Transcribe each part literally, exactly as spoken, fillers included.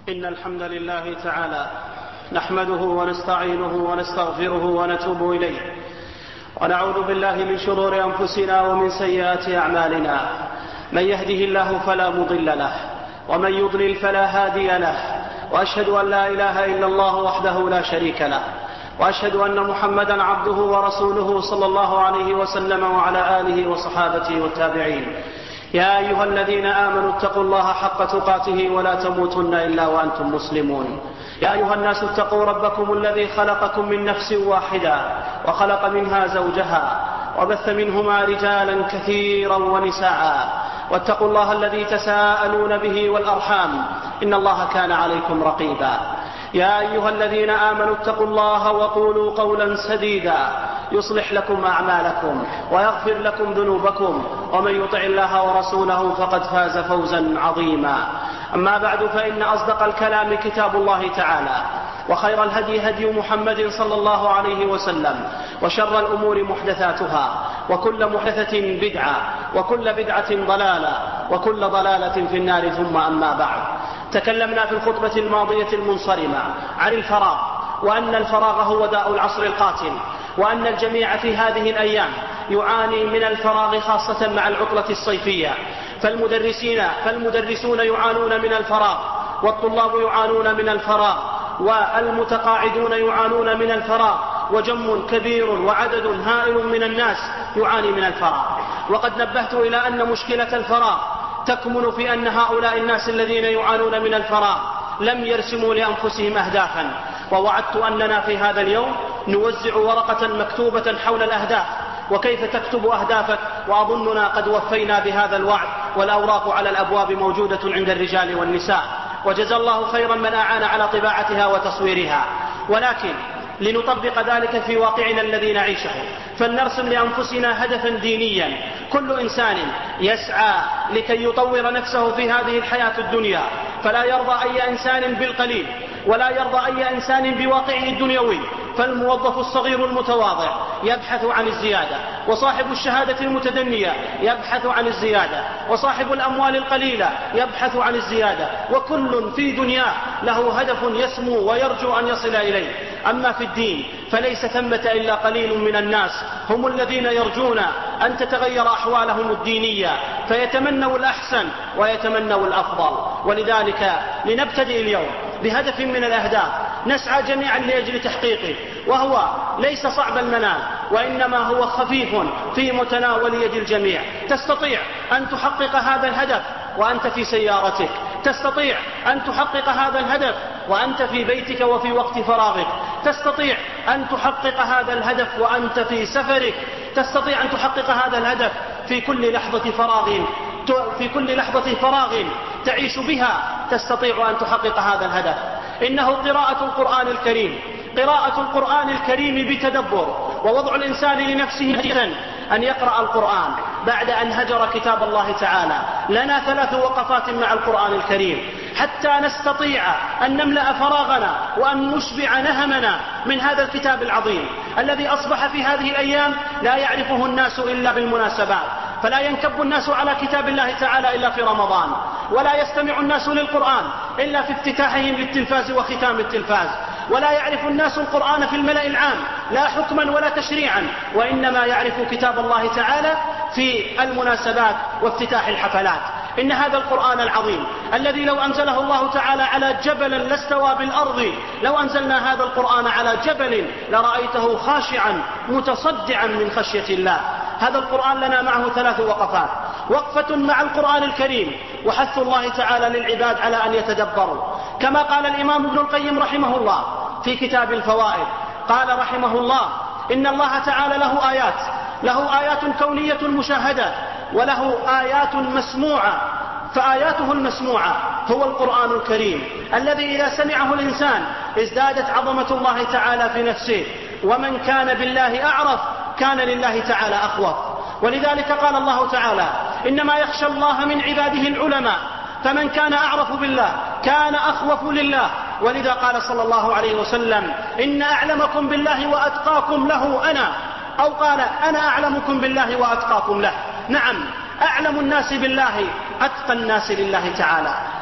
إن الحمد لله تعالى نحمده ونستعينه ونستغفره ونتوب إليه، ونعوذ بالله من شرور أنفسنا ومن سيئات أعمالنا. من يهده الله فلا مضل له، ومن يضلل فلا هادي له، وأشهد أن لا إله إلا الله وحده لا شريك له، وأشهد أن محمدا عبده ورسوله صلى الله عليه وسلم وعلى آله وصحابته والتابعين. يا أيها الذين آمنوا اتقوا الله حق تقاته ولا تموتن إلا وأنتم مسلمون. يا أيها الناس اتقوا ربكم الذي خلقكم من نفس واحدة وخلق منها زوجها وبث منهما رجالا كثيرا ونساء، واتقوا الله الذي تساءلون به والأرحام إن الله كان عليكم رقيبا. يا أيها الذين آمنوا اتقوا الله وقولوا قولا سديدا يصلح لكم أعمالكم ويغفر لكم ذنوبكم، ومن يطع الله ورسوله فقد فاز فوزا عظيما. أما بعد، فإن أصدق الكلام كتاب الله تعالى، وخير الهدي هدي محمد صلى الله عليه وسلم، وشر الأمور محدثاتها، وكل محدثة بدعة، وكل بدعة ضلالة، وكل ضلالة في النار. ثم أما بعد، تكلمنا في الخطبة الماضية المنصرمة عن الفراغ، وأن الفراغ هو داء العصر القاتل، وأن الجميع في هذه الأيام يعاني من الفراغ، خاصة مع العطلة الصيفية. فالمدرسين فالمدرسون يعانون من الفراغ، والطلاب يعانون من الفراغ، والمتقاعدون يعانون من الفراغ، وجم كبير وعدد هائل من الناس يعاني من الفراغ. وقد نبهت إلى أن مشكلة الفراغ تكمن في أن هؤلاء الناس الذين يعانون من الفراغ لم يرسموا لأنفسهم أهدافا. ووعدت أننا في هذا اليوم نوزع ورقة مكتوبة حول الأهداف، وكيف تكتب أهدافك، وأظننا قد وفينا بهذا الوعد، والأوراق على الأبواب موجودة عند الرجال والنساء، وجزى الله خيرا من أعان على طباعتها وتصويرها. ولكن لنطبق ذلك في واقعنا الذي نعيشه، فلنرسم لأنفسنا هدفا دينيا. كل إنسان يسعى لكي يطور نفسه في هذه الحياة الدنيا، فلا يرضى أي إنسان بالقليل، ولا يرضى أي إنسان بواقعه الدنيوي. فالموظف الصغير المتواضع يبحث عن الزيادة، وصاحب الشهادة المتدنية يبحث عن الزيادة، وصاحب الأموال القليلة يبحث عن الزيادة، وكل في دنياه له هدف يسمو ويرجو أن يصل إليه. أما في الدين فليس ثمة إلا قليل من الناس هم الذين يرجون أن تتغير أحوالهم الدينية، فيتمنوا الأحسن ويتمنوا الأفضل. ولذلك لنبتدئ اليوم بهدف من الأهداف نسعى جميعا لأجل تحقيقه، وهو ليس صعب المنال، وإنما هو خفيف في متناول يد الجميع. تستطيع أن تحقق هذا الهدف وأنت في سيارتك، تستطيع أن تحقق هذا الهدف وأنت في بيتك وفي وقت فراغك، تستطيع أن تحقق هذا الهدف وأنت في سفرك، تستطيع أن تحقق هذا الهدف في كل لحظة فراغ في كل لحظة فراغ تعيش بها تستطيع أن تحقق هذا الهدف. إنه قراءة القرآن الكريم، قراءة القرآن الكريم بتدبر، ووضع الإنسان لنفسه هدفا أن يقرأ القرآن بعد أن هجر كتاب الله تعالى. لنا ثلاث وقفات مع القرآن الكريم حتى نستطيع أن نملأ فراغنا وأن نشبع نهمنا من هذا الكتاب العظيم الذي أصبح في هذه الأيام لا يعرفه الناس إلا بالمناسبات. فلا ينكب الناس على كتاب الله تعالى إلا في رمضان، ولا يستمع الناس للقرآن إلا في افتتاحهم للتلفاز وختام التلفاز، ولا يعرف الناس القرآن في الملأ العام لا حكما ولا تشريعا، وإنما يعرف كتاب الله تعالى في المناسبات وافتتاح الحفلات. إن هذا القرآن العظيم الذي لو أنزله الله تعالى على جبل لاستوى بالأرض، لو أنزلنا هذا القرآن على جبل لرأيته خاشعا متصدعا من خشية الله. هذا القرآن لنا معه ثلاث وقفات: وقفة مع القرآن الكريم وحث الله تعالى للعباد على أن يتدبروا، كما قال الإمام ابن القيم رحمه الله في كتاب الفوائد، قال رحمه الله: إن الله تعالى له آيات له آيات كونية مشاهدة، وله آيات مسموعة، فآياته المسموعة هو القرآن الكريم الذي إذا سمعه الإنسان ازدادت عظمة الله تعالى في نفسه، ومن كان بالله أعرف كان لله تعالى أخوف. ولذلك قال الله تعالى: إنما يخشى الله من عباده العلماء، فمن كان أعرف بالله كان أخوف لله. ولذا قال صلى الله عليه وسلم: إن أعلمكم بالله وأتقاكم له أنا، أو قال: أنا أعلمكم بالله وأتقاكم له. نعم، أعلم الناس بالله أتقى الناس لله تعالى،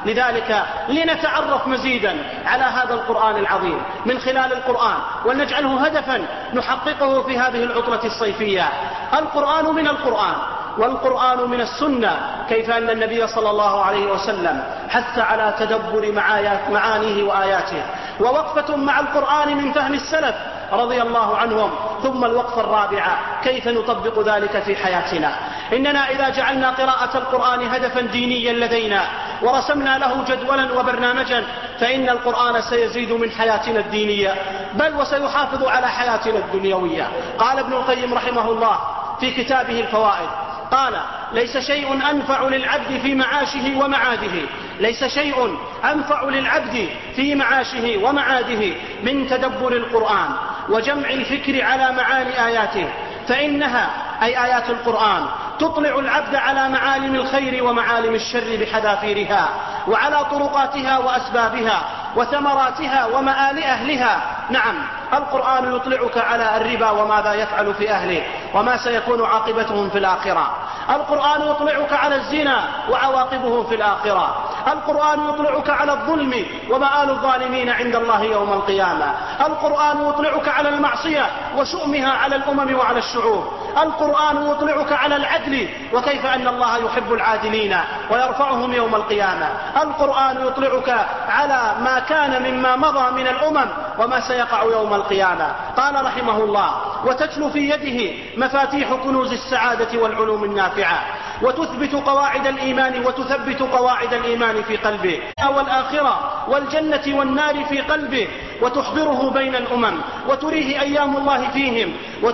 لذلك لنتعرف مزيدا على هذا القرآن العظيم من خلال القرآن، ونجعله هدفا نحققه في هذه العطلة الصيفية. القرآن من القرآن والقرآن من السنة، كيف أن النبي صلى الله عليه وسلم حث على تدبر معانيه وآياته. ووقفة مع القرآن من فهم السلف رضي الله عنهم. ثم الوقفة الرابعة، كيف نطبق ذلك في حياتنا. إننا إذا جعلنا قراءة القرآن هدفا دينيا لدينا ورسمنا له جدولا وبرنامجا، فإن القرآن سيزيد من حياتنا الدينية، بل وسيحافظ على حياتنا الدنيوية. قال ابن القيم رحمه الله في كتابه الفوائد، قال: ليس شيء أنفع للعبد في معاشه ومعاده ليس شيء أنفع للعبد في معاشه ومعاده من تدبر القرآن وجمع الفكر على معاني آياته، فإنها أي آيات القرآن تطلع العبد على معالم الخير ومعالم الشر بحذافيرها، وعلى طرقاتها وأسبابها وثمراتها ومآل أهلها. نعم، القرآن يطلعك على الربا وماذا يفعل في أهله وما سيكون عاقبتهم في الآخرة. القرآن يطلعك على الزنا وعواقبه في الآخرة. القرآن يطلعك على الظلم ومآل الظالمين عند الله يوم القيامة. القرآن يطلعك على المعصية وشؤمها على الأمم وعلى الشعوب. القرآن يطلعك على العدل وكيف أن الله يحب العادلين ويرفعهم يوم القيامة. القرآن يطلعك على ما كان مما مضى من الأمم وما سيقع يوم القيامة. قال رحمه الله: وتتلو في يده مفاتيح كنوز السعادة والعلوم النافعة، وتثبت قواعد الإيمان وتثبت قواعد الإيمان في قلبه، والآخرة والجنة والنار في قلبه، وتحضره بين الأمم وتريه أيام الله فيهم،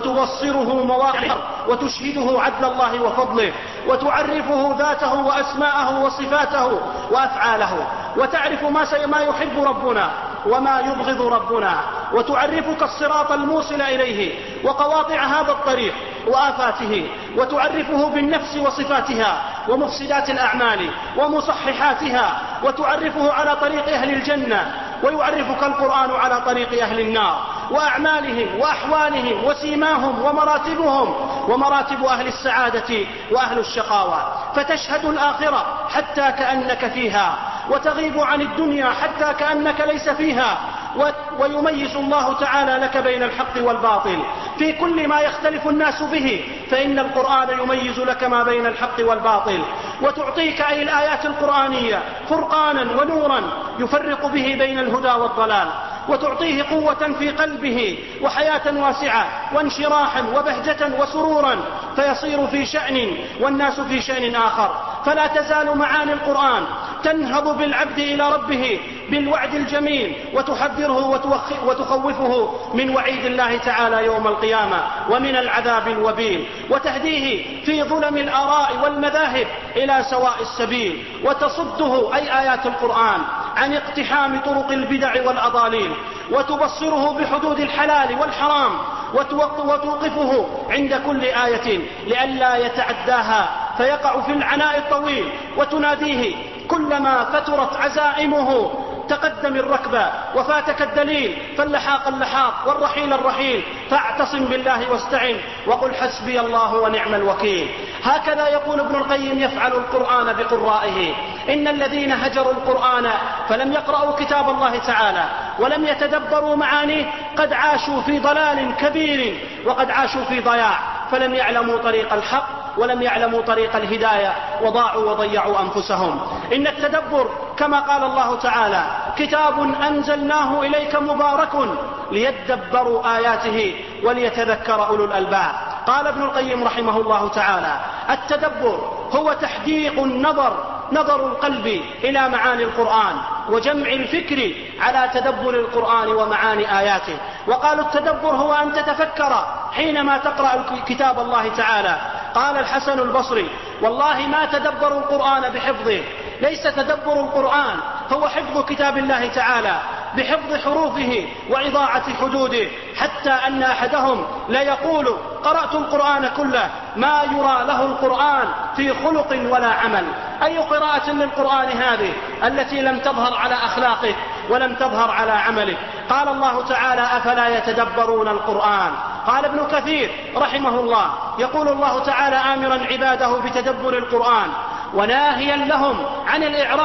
وتبصره مواقع وتشهده عدل الله وفضله، وتعرفه ذاته وأسماءه وصفاته وأفعاله، وتعرف ما يحب ربنا وما يبغض ربنا، وتعرفك الصراط الموصل إليه وقواطع هذا الطريق وآفاته، وتعرفه بالنفس وصفاتها ومفسدات الأعمال ومصححاتها، وتعرفه على طريق أهل الجنة، ويعرفك القرآن على طريق أهل النار وأعمالهم وأحوالهم وسيماهم ومراتبهم ومراتب أهل السعادة وأهل الشقاوة، فتشهد الآخرة حتى كأنك فيها، وتغيب عن الدنيا حتى كأنك ليس فيها، ويميز الله تعالى لك بين الحق والباطل في كل ما يختلف الناس به، فإن القرآن يميز لك ما بين الحق والباطل، وتعطيك أي الآيات القرآنية فرقانا ونورا يفرق به بين الهدى والضلال، وتعطيه قوة في قلبه وحياة واسعة وانشراحا وبهجة وسرورا، فيصير في شأن والناس في شأن آخر. فلا تزال معاني القرآن تنهض بالعبد إلى ربه بالوعد الجميل، وتحذره وتخوفه من وعيد الله تعالى يوم القيامة ومن العذاب الوبيل، وتهديه في ظلم الآراء والمذاهب إلى سواء السبيل، وتصده أي آيات القرآن عن اقتحام طرق البدع والأضاليل، وتبصره بحدود الحلال والحرام، وتوقفه عند كل آية لئلا يتعداها فيقع في العناء الطويل، وتناديه كلما فترت عزائمه: تقدم الركبة وفاتك الدليل، فاللحاق اللحاق والرحيل الرحيل، فاعتصم بالله واستعن وقل حسبي الله ونعم الوكيل. هكذا يقول ابن القيم يفعل القرآن بقرائه. إن الذين هجروا القرآن فلم يقرأوا كتاب الله تعالى ولم يتدبروا معانيه قد عاشوا في ضلال كبير وقد عاشوا في ضياع، فلم يعلموا طريق الحق ولم يعلموا طريق الهداية وضاعوا وضيعوا أنفسهم. إن التدبر كما قال الله تعالى: كتاب أنزلناه إليك مبارك ليدبروا آياته وليتذكر أولو الألباب. قال ابن القيم رحمه الله تعالى: التدبر هو تحديق النظر نظر القلب إلى معاني القرآن وجمع الفكر على تدبر القرآن ومعاني آياته. وقالوا التدبر هو أن تتفكر حينما تقرأ كتاب الله تعالى. قال الحسن البصري: والله ما تدبروا القرآن بحفظه. ليس تدبر القرآن هو حفظ كتاب الله تعالى بحفظ حروفه وإضاعة حدوده، حتى أن أحدهم لا يقول: قرأت القرآن كله ما يرى له القرآن في خلق ولا عمل. أي قراءة للقرآن هذه التي لم تظهر على أخلاقه ولم تظهر على عمله؟ قال الله تعالى: أفلا يتدبرون القرآن. قال ابن كثير رحمه الله: يقول الله تعالى آمرا عباده بتدبر القرآن وناهيا لهم عن الإعراض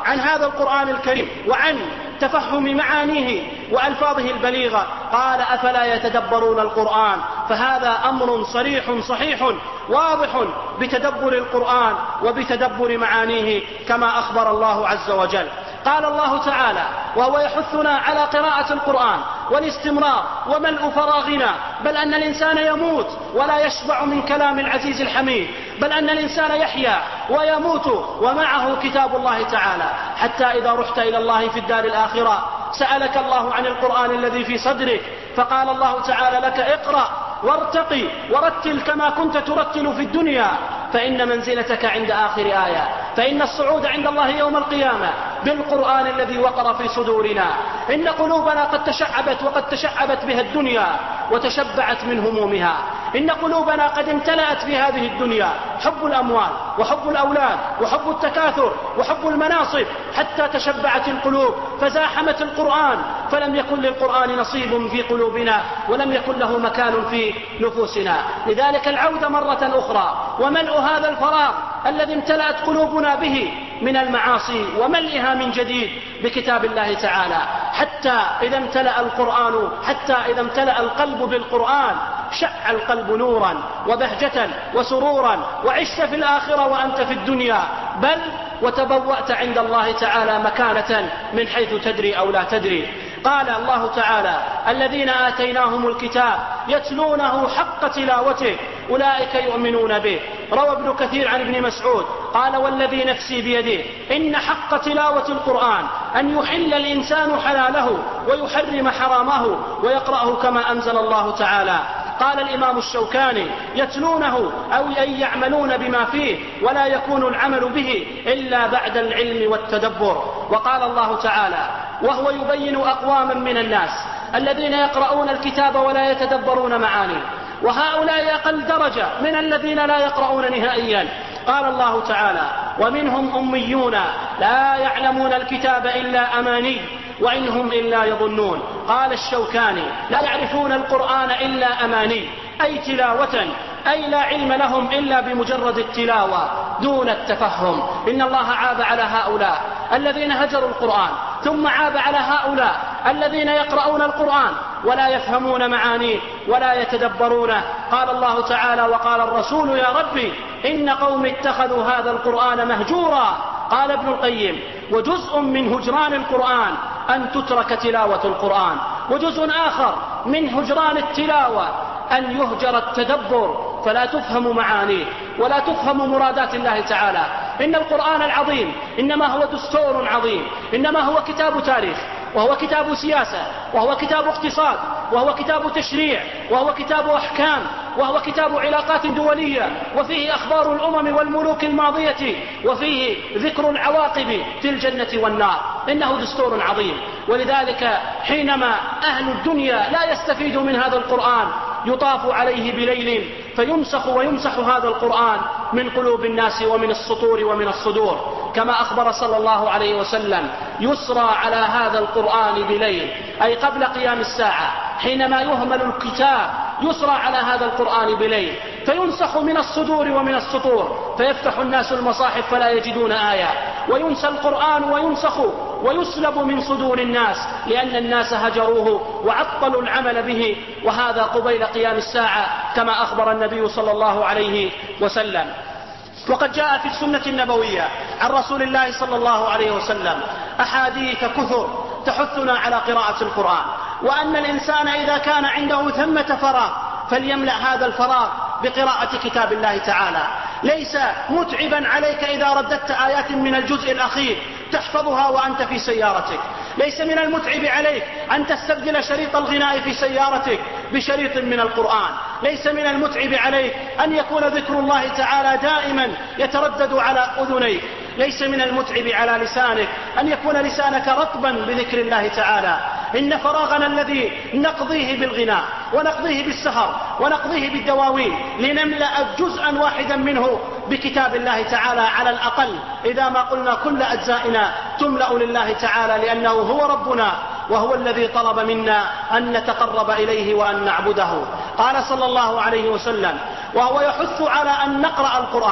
عن هذا القرآن الكريم وعن تفهم معانيه وألفاظه البليغة قال أفلا يتدبرون القرآن. فهذا أمر صريح صحيح واضح بتدبر القرآن وبتدبر معانيه كما أخبر الله عز وجل. قال الله تعالى وهو يحثنا على قراءة القرآن والاستمرار وملء فراغنا، بل أن الإنسان يموت ولا يشبع من كلام العزيز الحميد، بل أن الإنسان يحيا ويموت ومعه كتاب الله تعالى، حتى إذا رحت إلى الله في الدار الآخرة سألك الله عن القرآن الذي في صدرك، فقال الله تعالى لك اقرأ وارتقي ورتل كما كنت ترتل في الدنيا، فإن منزلتك عند آخر آية، فإن الصعود عند الله يوم القيامة بالقرآن الذي وقر في صدورنا. إن قلوبنا قد تشعبت وقد تشعبت بها الدنيا وتشبعت من همومها، إن قلوبنا قد امتلأت في هذه الدنيا حب الأموال وحب الأولاد وحب التكاثر وحب المناصب، حتى تشبعت القلوب فزاحمت القرآن، فلم يكن للقرآن نصيب في قلوبنا ولم يكن له مكان في نفوسنا. لذلك العودة مرة أخرى وملء هذا الفراغ الذي امتلأت قلوبنا به من المعاصي وملئها من جديد بكتاب الله تعالى، حتى إذا امتلأ القرآن حتى إذا امتلأ القلب بالقرآن شع القلب نورا وبهجة وسرورا، وعشت في الآخرة وأنت في الدنيا، بل وتبوأت عند الله تعالى مكانة من حيث تدري أو لا تدري. قال الله تعالى الذين آتيناهم الكتاب يتلونه حق تلاوته أولئك يؤمنون به. روى ابن كثير عن ابن مسعود قال والذي نفسي بيده إن حق تلاوة القرآن أن يحل الإنسان حلاله ويحرم حرامه ويقرأه كما أنزل الله تعالى. قال الإمام الشوكاني يتلونه أو أن يعملون بما فيه ولا يكون العمل به إلا بعد العلم والتدبر. وقال الله تعالى وهو يبين أقواما من الناس الذين يقرؤون الكتاب ولا يتدبرون معانيه، وهؤلاء أقل درجة من الذين لا يقرؤون نهائيا. قال الله تعالى ومنهم أميون لا يعلمون الكتاب إلا أماني وإن هم إلا يظنون. قال الشوكاني لا يعرفون القرآن إلا أماني، أي تلاوة، أي لا علم لهم إلا بمجرد التلاوة دون التفهم. إن الله عاب على هؤلاء الذين هجروا القرآن، ثم عاب على هؤلاء الذين يقرؤون القرآن ولا يفهمون معانيه ولا يتدبرونه. قال الله تعالى وقال الرسول يا ربي إن قوم اتخذوا هذا القرآن مهجورا. قال ابن القيم وجزء من هجران القرآن أن تترك تلاوة القرآن، وجزء آخر من هجران التلاوة أن يهجر التدبر فلا تفهم معانيه ولا تفهم مرادات الله تعالى. إن القرآن العظيم إنما هو دستور عظيم، إنما هو كتاب تاريخ، وهو كتاب سياسة، وهو كتاب اقتصاد، وهو كتاب تشريع، وهو كتاب أحكام، وهو كتاب علاقات دولية، وفيه أخبار الأمم والملوك الماضية، وفيه ذكر العواقب في الجنة والنار. إنه دستور عظيم. ولذلك حينما أهل الدنيا لا يستفيدوا من هذا القرآن يطاف عليه بليل فيمسخ ويمسح هذا القرآن من قلوب الناس ومن السطور ومن الصدور، كما أخبر صلى الله عليه وسلم يسرى على هذا القرآن بليل، أي قبل قيام الساعة حينما يهمل الكتاب يسرى على هذا القرآن بليل فينسخ من الصدور ومن السطور، فيفتح الناس المصاحف فلا يجدون آية، وينسى القرآن وينسخ ويسلب من صدور الناس لأن الناس هجروه وعطلوا العمل به، وهذا قبيل قيام الساعة كما أخبر النبي صلى الله عليه وسلم. وقد جاء في السنة النبوية عن رسول الله صلى الله عليه وسلم أحاديث كثر تحثنا على قراءة القرآن، وأن الإنسان إذا كان عنده ثمة فراغ فليملأ هذا الفراغ بقراءة كتاب الله تعالى. ليس متعبا عليك إذا رددت آيات من الجزء الأخير تحفظها وأنت في سيارتك، ليس من المتعب عليك أن تستبدل شريط الغناء في سيارتك بشريط من القرآن، ليس من المتعب عليك أن يكون ذكر الله تعالى دائما يتردد على أذنيك، ليس من المتعب على لسانك أن يكون لسانك رطبا بذكر الله تعالى. إن فراغنا الذي نقضيه بالغناء ونقضيه بالسهر ونقضيه بالدواوين لنملأ جزءا واحدا منه بكتاب الله تعالى على الأقل، إذا ما قلنا كل أجزائنا تملأ لله تعالى، لأنه هو ربنا وهو الذي طلب منا أن نتقرب إليه وأن نعبده. قال صلى الله عليه وسلم وهو يحث على أن نقرأ القرآن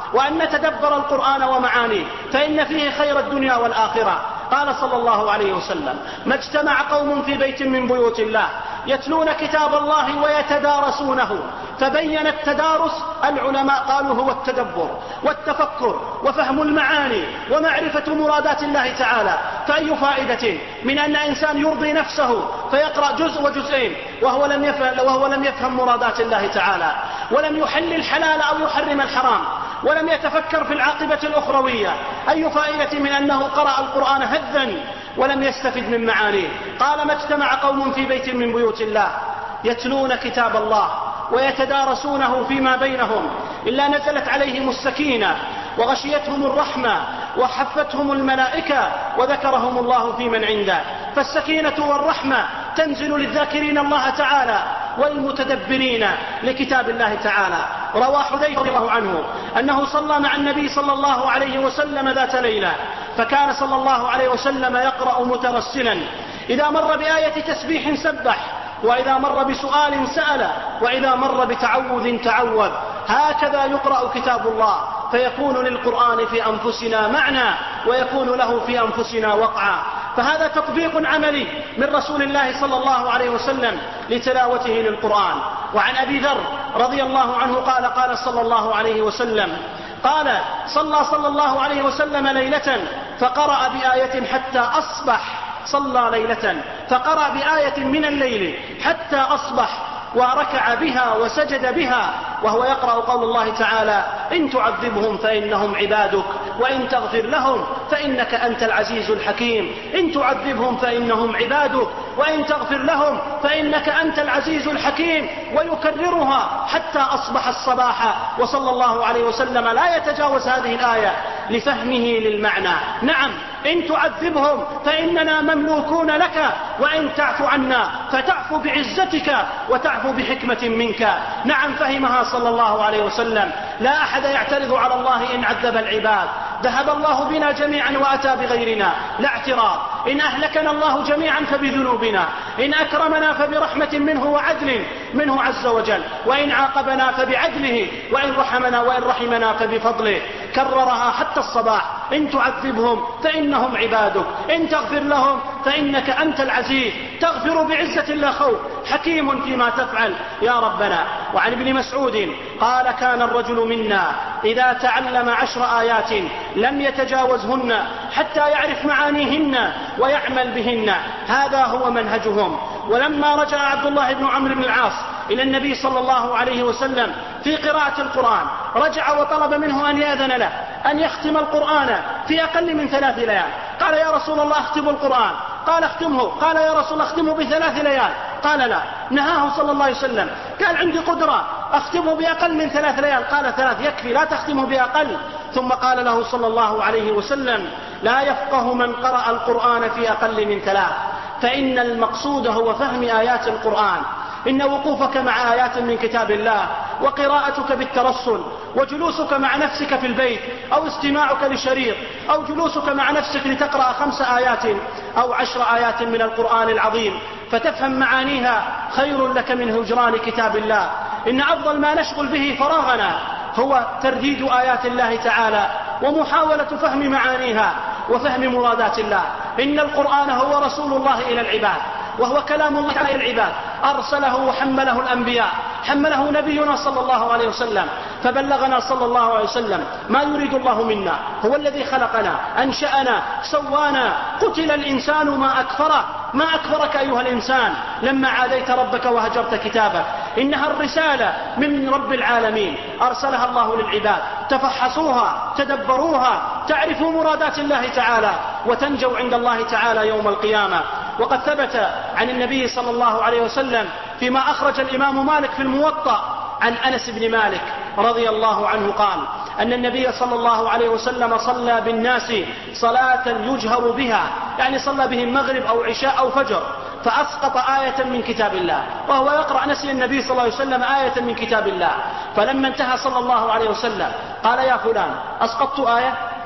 وأن نتدبر القرآن ومعانيه، فإن فيه خير الدنيا والآخرة. قال صلى الله عليه وسلم: ما اجتمع قوم في بيت من بيوت الله يتلون كتاب الله ويتدارسونه. فبين التدارس العلماء قالوا هو التدبر والتفكر وفهم المعاني ومعرفة مرادات الله تعالى. فأي فائدة من أن إنسان يرضي نفسه فيقرأ جزء وجزئين وهو لم يفهم, وهو لم يفهم مرادات الله تعالى، ولم يحل الحلال أو يحرم الحرام، ولم يتفكر في العاقبة الأخروية؟ أي فائدة من أنه قرأ القرآن هذا ولم يستفد من معانيه؟ قال: ما اجتمع قوم في بيت من بيوت الله يتلون كتاب الله ويتدارسونه فيما بينهم إلا نزلت عليهم السكينة وغشيتهم الرحمة وحفتهم الملائكة وذكرهم الله في من عنده. فالسكينة والرحمة تنزل للذاكرين الله تعالى والمتدبرين لكتاب الله تعالى. روى حذيفة رضي الله عنه أنه صلى مع النبي صلى الله عليه وسلم ذات ليلة، فكان صلى الله عليه وسلم يقرأ مترسلا، إذا مر بآية تسبيح سبح، وإذا مر بسؤال سأل، وإذا مر بتعوذ تعوذ. هكذا يقرأ كتاب الله، فيكون للقرآن في أنفسنا معنى ويكون له في أنفسنا وقعا. فهذا تطبيق عملي من رسول الله صلى الله عليه وسلم لتلاوته للقرآن. وعن أبي ذر رضي الله عنه قال: قال صلى الله عليه وسلم قال صلى صلى الله عليه وسلم ليلة فقرأ بآية حتى أصبح. صلى ليلة فقرأ بآية من الليل حتى أصبح، وركع بها وسجد بها وهو يقرأ قول الله تعالى: إن تعذبهم فإنهم عبادك وإن تغفر لهم فإنك أنت العزيز الحكيم. إن تعذبهم فإنهم عبادك وإن تغفر لهم فإنك أنت العزيز الحكيم. ويكررها حتى أصبح الصباح. وصلى الله عليه وسلم لا يتجاوز هذه الآية لفهمه للمعنى. نعم، إن تعذبهم فإننا مملوكون لك، وإن تعفو عنا فتعفو بعزتك وتعفو بحكمة منك. نعم، فهمها صلى الله عليه وسلم. لا أحد يعترض على الله إن عذب العباد. ذهب الله بنا جميعا وأتى بغيرنا، لا اعتراض. إن أهلكنا الله جميعا فبذنوبنا، إن أكرمنا فبرحمة منه وعدل منه عز وجل، وإن عاقبنا فبعدله، وإن رحمنا وإن رحمنا فبفضله. كررها حتى الصباح: إن تعذبهم فإنهم عبادك، إن تغفر لهم فإنك أنت العزيز، تغفر بعزة لا خوف، حكيم فيما تفعل يا ربنا. وعن ابن مسعود قال: كان الرجل منا إذا تعلم عشر آيات لم يتجاوزهن حتى يعرف معانيهن ويعمل بهن. هذا هو منهجهم. ولما رجع عبد الله بن عمرو بن العاص إلى النبي صلى الله عليه وسلم في قراءة القرآن، رجع وطلب منه أن يأذن له أن يختم القرآن في أقل من ثلاث ليال. قال: يا رسول الله اختم القرآن. قال: اختمه. قال: يا رسول الله اختمه بثلاث ليال. قال: لا. نهاه صلى الله عليه وسلم. قال: عندي قدرة اختمه بأقل من ثلاث ليال. قال: ثلاث يكفي، لا تختمه بأقل. ثم قال له صلى الله عليه وسلم: لا يفقه من قرأ القرآن في أقل من ثلاث، فإن المقصود هو فهم آيات القرآن. إن وقوفك مع آيات من كتاب الله وقراءتك بالترسل وجلوسك مع نفسك في البيت أو استماعك لشريط أو جلوسك مع نفسك لتقرأ خمس آيات أو عشر آيات من القرآن العظيم فتفهم معانيها خير لك من هجران كتاب الله. إن أفضل ما نشغل به فراغنا هو ترديد آيات الله تعالى ومحاولة فهم معانيها وفهم مرادات الله. إن القرآن هو رسول الله إلى العباد، وهو كلام الله إلى العباد، أرسله وحمله الأنبياء، حمله نبينا صلى الله عليه وسلم فبلغنا صلى الله عليه وسلم ما يريد الله منا. هو الذي خلقنا، أنشأنا، سوانا. قتل الإنسان ما أكفره، ما أكفرك أيها الإنسان لما عاديت ربك وهجرت كتابك. إنها الرسالة من رب العالمين أرسلها الله للعباد. تفحصوها، تدبروها، تعرفوا مرادات الله تعالى وتنجوا عند الله تعالى يوم القيامة. وقد ثبت عن النبي صلى الله عليه وسلم فيما أخرج الإمام مالك في الموطأ عن أنس بن مالك رضي الله عنه قال: أن النبي صلى الله عليه وسلم صلى بالناس صلاة يجهر بها، يعني صلى بهم مغرب أو عشاء أو فجر، فأسقط آية من كتاب الله، وهو يقرأ نسي النبي صلى الله عليه وسلم آية من كتاب الله. فلما انتهى صلى الله عليه وسلم قال: يا فلان أسقطت آية؟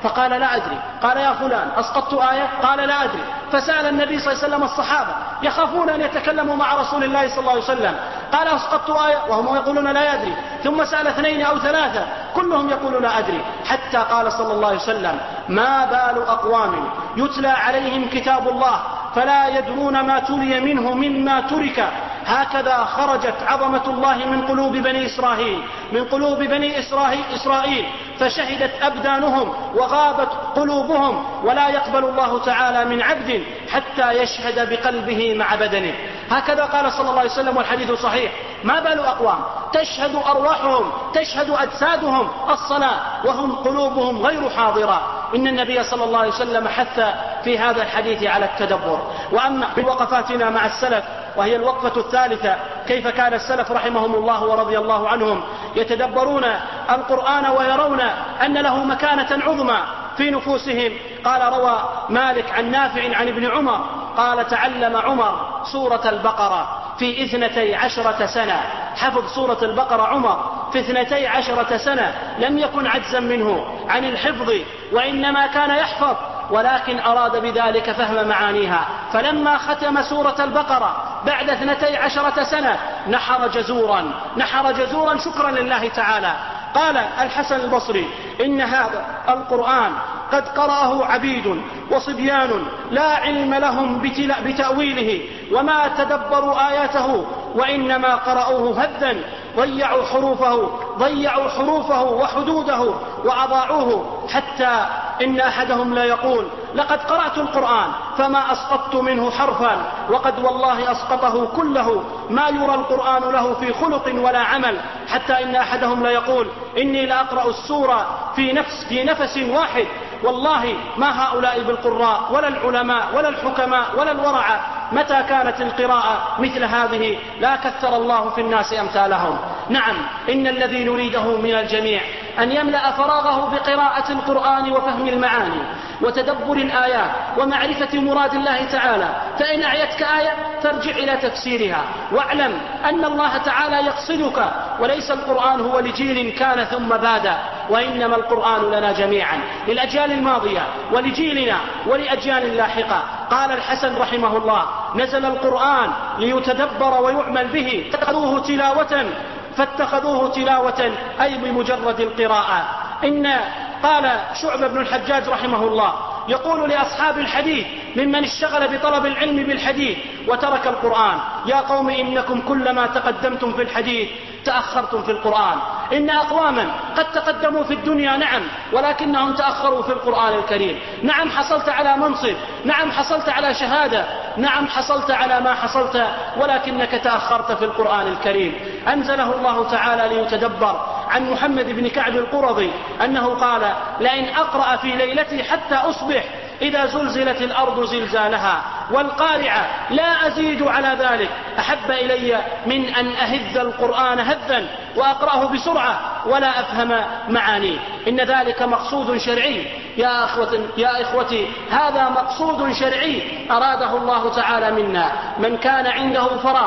فقال لا أدري. قال يا فلان أسقطت آية؟ قال لا أدري. فسأل النبي صلى الله عليه وسلم الصحابة يخافون أن يتكلموا مع رسول الله صلى الله عليه وسلم، قال أسقطت آية وهم يقولون لا يدري. ثم سأل اثنين أو ثلاثة كلهم يقولون لا أدري، حتى قال صلى الله عليه وسلم ما بال أقوام يتلى عليهم كتاب الله فلا يدرون ما تلي منه مما ترك، هكذا خرجت عظمة الله من قلوب بني إسرائيل من قلوب بني إسرائيل فشهدت أبدانهم وغابت قلوبهم، ولا يقبل الله تعالى من عبد حتى يشهد بقلبه مع بدنه. هكذا قال صلى الله عليه وسلم والحديث صحيح. ما بال أقوام تشهد أرواحهم تشهد أجسادهم الصلاة وهم قلوبهم غير حاضرة. إن النبي صلى الله عليه وسلم حث في هذا الحديث على التدبر. وأما بوقفاتنا مع السلف وهي الوقفة الثالثة، كيف كان السلف رحمهم الله ورضي الله عنهم يتدبرون القرآن ويرون أن له مكانة عظمى في نفوسهم. قال روى مالك عن نافع عن ابن عمر قال تعلم عمر سورة البقرة في اثنتي عشرة سنة. حفظ سورة البقرة عمر في اثنتي عشرة سنة، لم يكن عجزا منه عن الحفظ وإنما كان يحفظ، ولكن أراد بذلك فهم معانيها. فلما ختم سورة البقرة بعد اثنتي عشرة سنة نحر جزورا نحر جزورا شكرا لله تعالى. قال الحسن البصري إن هذا القرآن قد قرأه عبيد وصبيان لا علم لهم بتأويله وما تدبروا آياته وإنما قرأوه هدا ضيعوا حروفه ضيعوا حروفه وحدوده وأضاعوه، حتى إن أحدهم لا يقول لقد قرأت القرآن فما أسقطت منه حرفا، وقد والله أسقطه كله، ما يرى القرآن له في خلق ولا عمل. حتى إن أحدهم لا يقول إني لأقرأ السورة في نفس في نفس واحد، والله ما هؤلاء بالقراء ولا العلماء ولا الحكماء ولا الورعاء. متى كانت القراءة مثل هذه لا كثر الله في الناس أمثالهم. نعم، إن الذي نريده من الجميع أن يملأ فراغه بقراءة القرآن وفهم المعاني وتدبر الآيات ومعرفة مراد الله تعالى. فإن أعيتك آية فارجع إلى تفسيرها واعلم أن الله تعالى يقصدك، وليس القرآن هو لجيل كان ثم باد، وإنما القرآن لنا جميعا، للأجيال الماضية ولجيلنا ولأجيال لاحقة. قال الحسن رحمه الله نزل القرآن ليتدبر ويعمل به فاتخذوه تلاوة فاتخذوه تلاوة أي بمجرد القراءة. إن قال شعبة بن الحجاج رحمه الله يقول لأصحاب الحديث ممن اشتغل بطلب العلم بالحديث وترك القرآن يا قوم إنكم كلما تقدمتم في الحديث تأخرتم في القرآن. إن أقواما قد تقدموا في الدنيا نعم، ولكنهم تأخروا في القرآن الكريم. نعم حصلت على منصب، نعم حصلت على شهادة، نعم حصلت على ما حصلت، ولكنك تأخرت في القرآن الكريم. أنزله الله تعالى ليتدبر. عن محمد بن كعب القرظي أنه قال لئن أقرأ في ليلتي حتى أصبح إذا زلزلت الأرض زلزالها والقارعة لا أزيد على ذلك أحب إلي من أن أهذ القرآن هذا وأقرأه بسرعة ولا أفهم معانيه. إن ذلك مقصود شرعي يا أخوتي, يا إخوتي هذا مقصود شرعي أراده الله تعالى منا. من كان عنده فراغ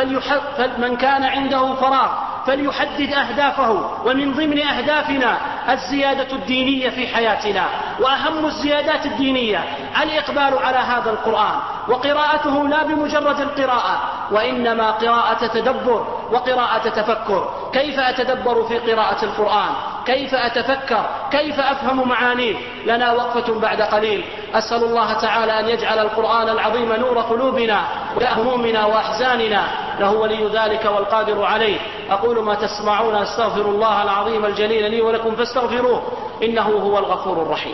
من كان عنده فراغ فليحدد أهدافه، ومن ضمن أهدافنا الزيادة الدينية في حياتنا، وأهم الزيادات الدينية الإقبال على هذا القرآن وقراءته لا بمجرد القراءة، وإنما قراءة تدبر وقراءة تفكر. كيف أتدبر في قراءة القرآن؟ كيف أتفكر؟ كيف أفهم معانيه؟ لنا وقفة بعد قليل. أسأل الله تعالى أن يجعل القرآن العظيم نور قلوبنا وهمومنا وأحزاننا، له ولي ذلك والقادر عليه. أقول ما تسمعون أستغفر الله العظيم الجليل لي ولكم فاستغفروه إنه هو الغفور الرحيم.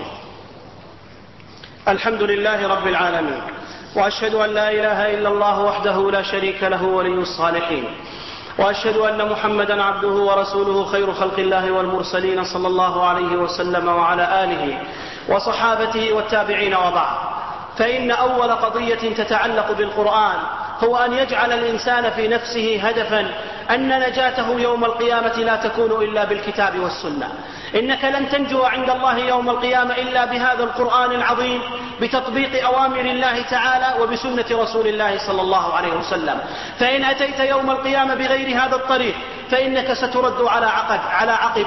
الحمد لله رب العالمين، وأشهد أن لا إله إلا الله وحده لا شريك له ولي الصالحين، وأشهد أن محمدا عبده ورسوله خير خلق الله والمرسلين صلى الله عليه وسلم وعلى آله وصحابته والتابعين وبعد. فإن أول قضية تتعلق بالقرآن هو أن يجعل الإنسان في نفسه هدفا أن نجاته يوم القيامة لا تكون إلا بالكتاب والسنة. إنك لن تنجو عند الله يوم القيامة إلا بهذا القرآن العظيم، بتطبيق أوامر الله تعالى وبسنة رسول الله صلى الله عليه وسلم. فإن أتيت يوم القيامة بغير هذا الطريق فإنك سترد على عقب على عقبك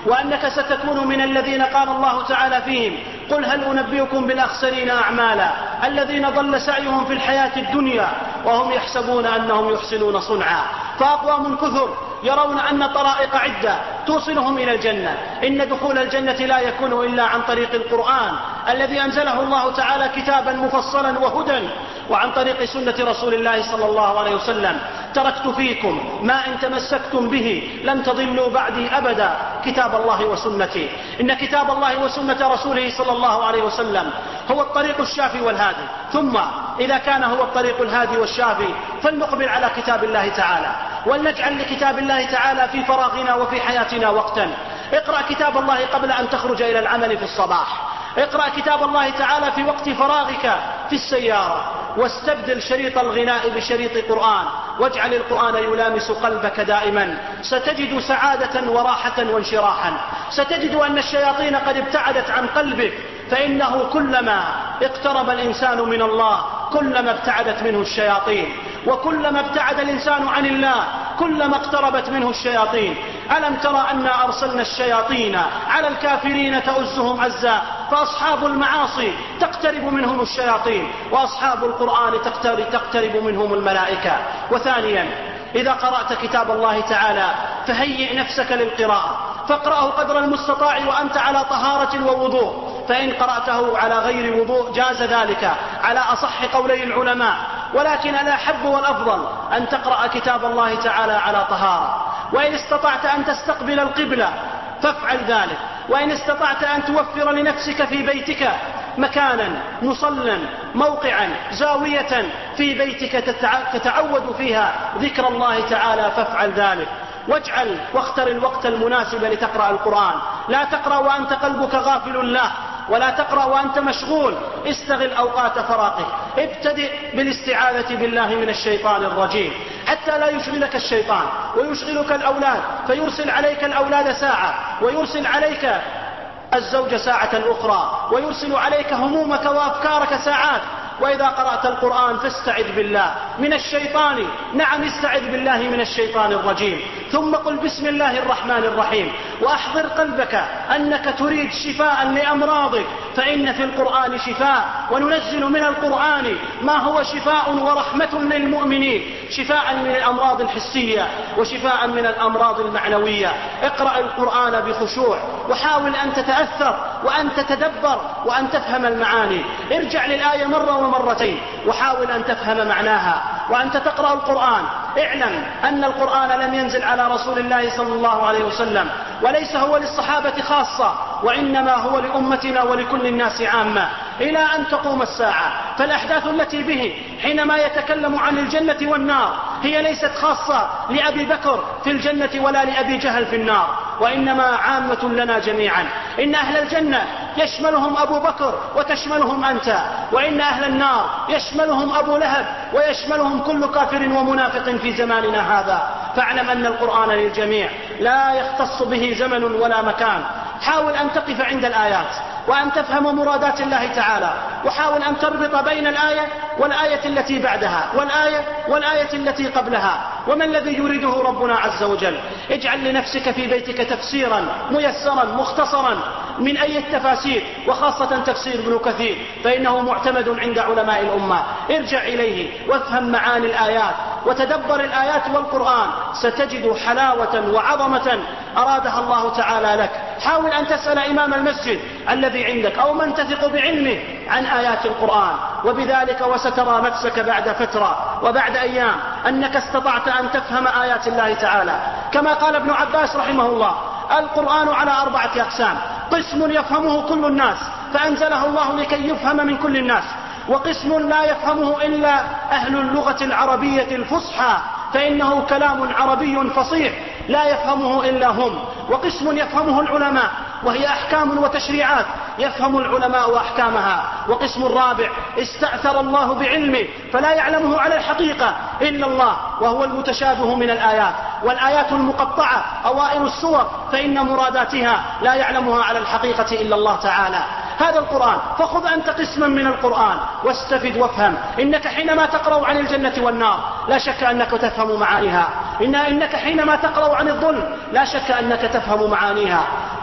وأنك ستكون من الذين قال الله تعالى فيهم: قل هل أنبئكم بالأخسرين أعمالا الذين ضل سعيهم في الحياة الدنيا وهم يحسبون أنهم يحسنون صنعا. فأقوام كثر يرون أن طرائق عدة توصلهم إلى الجنة. إن دخول الجنة لا يكون إلا عن طريق القرآن الذي أنزله الله تعالى كتابا مفصلا وهدى، وعن طريق سنة رسول الله صلى الله عليه وسلم. تركت فيكم ما إن تمسكتم به لن تضلوا بعدي أبدا، كتاب الله وسنتي. إن كتاب الله وسنة رسوله صلى الله عليه وسلم هو الطريق الشافي والهادي. ثم إذا كان هو الطريق الهادي والشافي فلنقبل على كتاب الله تعالى، ولنجعل لكتاب الله تعالى في فراغنا وفي حياتنا وقتا. اقرأ كتاب الله قبل أن تخرج إلى العمل في الصباح، اقرأ كتاب الله تعالى في وقت فراغك في السيارة، واستبدل شريط الغناء بشريط قرآن، واجعل القرآن يلامس قلبك دائما. ستجد سعادة وراحة وانشراحا. ستجد أن الشياطين قد ابتعدت عن قلبك، فإنه كلما اقترب الإنسان من الله كلما ابتعدت منه الشياطين، وكلما ابتعد الإنسان عن الله كلما اقتربت منه الشياطين. ألم ترى أنا أرسلنا الشياطين على الكافرين تؤزهم عزا، فأصحاب المعاصي تقترب منهم الشياطين، وأصحاب القرآن تقترب منهم الملائكة. وثانيا، إذا قرأت كتاب الله تعالى فهيئ نفسك للقراءة، فاقرأه قدر المستطاع وأنت على طهارة ووضوء، فإن قرأته على غير وضوء جاز ذلك على أصح قولي العلماء، ولكن الأحب والأفضل أن تقرأ كتاب الله تعالى على طهارة. وإن استطعت أن تستقبل القبلة فافعل ذلك، وإن استطعت أن توفر لنفسك في بيتك مكانا مصلا موقعا زاوية في بيتك تتعود فيها ذكر الله تعالى فافعل ذلك. واجعل واختر الوقت المناسب لتقرأ القرآن. لا تقرأ وأنت قلبك غافل له، ولا تقرأ وأنت مشغول. استغل أوقات فراغك. ابتدئ بالاستعاذة بالله من الشيطان الرجيم حتى لا يشغلك الشيطان ويشغلك الأولاد، فيرسل عليك الأولاد ساعة، ويرسل عليك الزوج ساعة أخرى، ويرسل عليك همومك وأفكارك ساعات. وإذا قرأت القرآن فاستعذ بالله من الشيطان، نعم استعذ بالله من الشيطان الرجيم، ثم قل بسم الله الرحمن الرحيم، وأحضر قلبك أنك تريد شفاء لأمراضك، فإن في القرآن شفاء، وننزل من القرآن ما هو شفاء ورحمة للمؤمنين، شفاء من الأمراض الحسية وشفاء من الأمراض المعنوية. اقرأ القرآن بخشوع، وحاول أن تتأثر وأن تتدبر وأن تفهم المعاني. ارجع للآية مرة ومرتين وحاول أن تفهم معناها. وأنت تقرأ القرآن اعلم أن القرآن لم ينزل على رسول الله صلى الله عليه وسلم، وليس هو للصحابة خاصة، وإنما هو لأمتنا ولكل الناس عامة إلى أن تقوم الساعة. فالأحداث التي به حينما يتكلم عن الجنة والنار هي ليست خاصة لأبي بكر في الجنة ولا لأبي جهل في النار، وإنما عامة لنا جميعا. إن أهل الجنة يشملهم أبو بكر وتشملهم أنت، وإن أهل النار يشملهم أبو لهب ويشملهم كل كافر ومنافق في زماننا هذا. فاعلم أن القرآن للجميع لا يختص به زمن ولا مكان. حاول أن تقف عند الآيات وأن تفهم مرادات الله تعالى، وحاول أن تربط بين الآية والآية التي بعدها والآية والآية التي قبلها، وما الذي يريده ربنا عز وجل. اجعل لنفسك في بيتك تفسيرا ميسرا مختصرا من أي التفاسير، وخاصة تفسير ابن كثير فإنه معتمد عند علماء الأمة. ارجع إليه وافهم معاني الآيات وتدبر الآيات والقرآن، ستجد حلاوة وعظمة أرادها الله تعالى لك. حاول أن تسأل إمام المسجد الذي عندك أو من تثق بعلمه عن آيات القرآن، وبذلك وسترى نفسك بعد فترة وبعد أيام أنك استطعت أن تفهم آيات الله تعالى. كما قال ابن عباس رحمه الله: القرآن على أربعة أقسام، قسم يفهمه كل الناس فأنزله الله لكي يفهم من كل الناس، وقسم لا يفهمه إلا أهل اللغة العربية الفصحى فإنه كلام عربي فصيح لا يفهمه إلا هم، وقسم يفهمه العلماء وهي أحكام وتشريعات يفهم العلماء أحكامها، وقسم الرابع استأثر الله بعلمه فلا يعلمه على الحقيقة إلا الله وهو المتشابه من الآيات، والآيات المقطعة أوائل السور فإن مراداتها لا يعلمها على الحقيقة إلا الله تعالى. هذا القرآن، فخذ أنت قسما من القرآن واستفد وافهم. إنك حينما تقرأ عن الجنة والنار لا شك أنك تفهم معانيها، إن إنك حينما تقرأ عن الظلم لا شك أنك تفهم معانيها.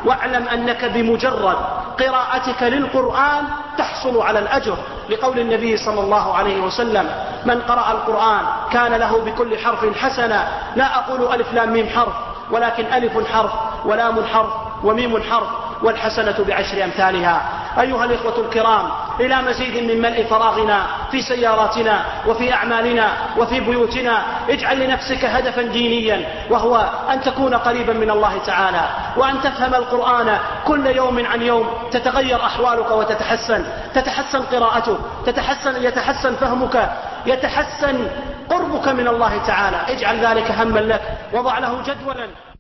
واعلم أنك بمجرد قراءتك للقرآن تحصل على الأجر، لقول النبي صلى الله عليه وسلم: من قرأ القرآن كان له بكل حرف حسنة. لا أقول ألف لام ميم حرف، ولكن ألف حرف ولام حرف وميم حرف، والحسنة بعشر أمثالها. أيها الإخوة الكرام، إلى مزيد من ملء فراغنا في سياراتنا وفي أعمالنا وفي بيوتنا، اجعل لنفسك هدفا دينيا، وهو أن تكون قريبا من الله تعالى، وأن تفهم القرآن كل يوم عن يوم تتغير أحوالك وتتحسن، تتحسن قراءتك، تتحسن يتحسن فهمك، يتحسن قربك من الله تعالى. اجعل ذلك هما لك، وضع له جدولا